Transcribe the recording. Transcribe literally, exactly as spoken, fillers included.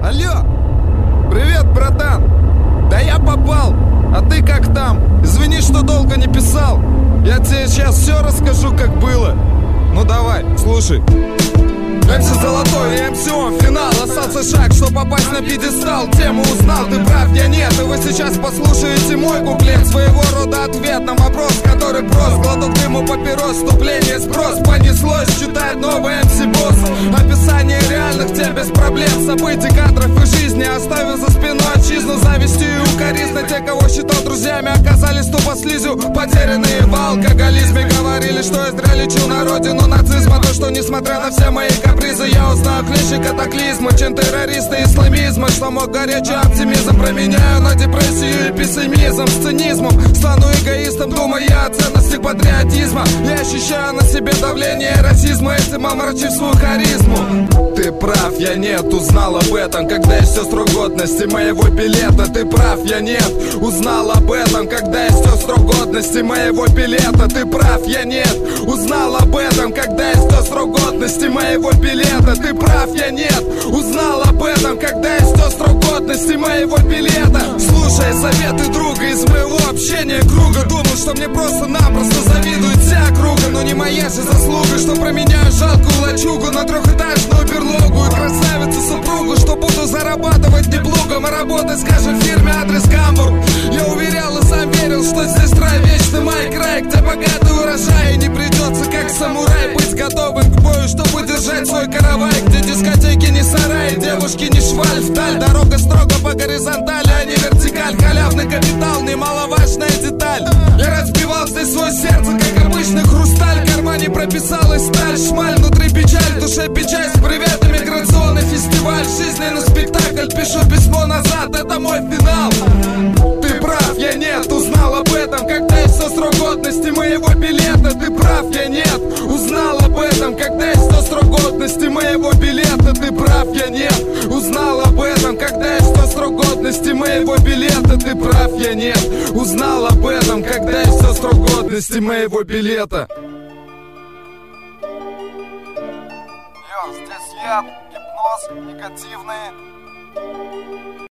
Алло! Привет, братан! Да я попал! А ты как там? Извини, что долго не писал. Я тебе сейчас все расскажу, как было. Ну давай, слушай. эм си Золотой и эм си О, финал. Остался шаг, что попасть на пьедестал. Тему узнал, ты прав, я нет. И вы сейчас послушаете мой куплет. Своего рода ответ на вопрос, который прост. Глоток дыму, папирос, вступление, спрос. Понеслось, читает новый эм си Босс. Описание реальных тем без проблем. Событий, кадров и жизни. Оставив за спиной отчизну, завистью и укоризной. Те, кого считал друзьями, оказались тупо слизью. Потерянные в алкоголизме. Говорили, что я зря лечу на родину нацизма. То, что несмотря на все мои капризы, я узнаю клещи катаклизма, чем террористы исламизма. Что мог горячий оптимизм променяю на депрессию и пессимизм. С цинизмом стану эгоистом, думая о ценностях патриотизма. Я ощущаю на себе давление расизма, этим омрачив свою харизму. Ты прав, я нет, узнал об этом, когда истек срок годности моего билета. Ты прав, я нет, узнал об этом, когда истек срок годности моего билета. Ты прав, я нет, узнал об этом, когда истек срок годности моего билета. Ты прав, я нет, узнал об этом, когда истек срок годности моего билета. Слушай советы друга из моего общения круга. Думал, что мне просто-напросто завидует вся округа. Но не моя же заслуга, что променяю жалкую лачугу на трехэтажную берлогу и красавицу-супругу, что буду зарабатывать не плугом, а работать, скажем, в фирме адрес Гамбург. Я уверял и сам верил, что здесь рай, вечный май край, где богатый урожай. И не придется, как самурай, быть готовым к бою, чтобы держать свой каравай. Где дискотеки не сарай, девушки не шваль вдаль. Дорога строго по горизонтали, а не вертикаль. Халявный капитал, немаловажная деталь. Я разбивал здесь свое сердце, как обычный хрусталь. В кармане прописалась сталь, шмаль, внутри печаль, в душе печаль. Привет, иммиграционный фестиваль, жизненный спектакль. Пишу письмо назад, это мой финал. Ты прав, я нет, узнал об этом, когда истек срок годности моего билета. Ты прав, я нет, узнал об этом, когда истек срок годности моего билета. Ты прав, я нет, узнал об этом, когда истек срок годности моего билета. Ты прав, я нет, узнал об этом, когда истек срок годности моего билета. Йо, здесь яд, гипноз, негативные.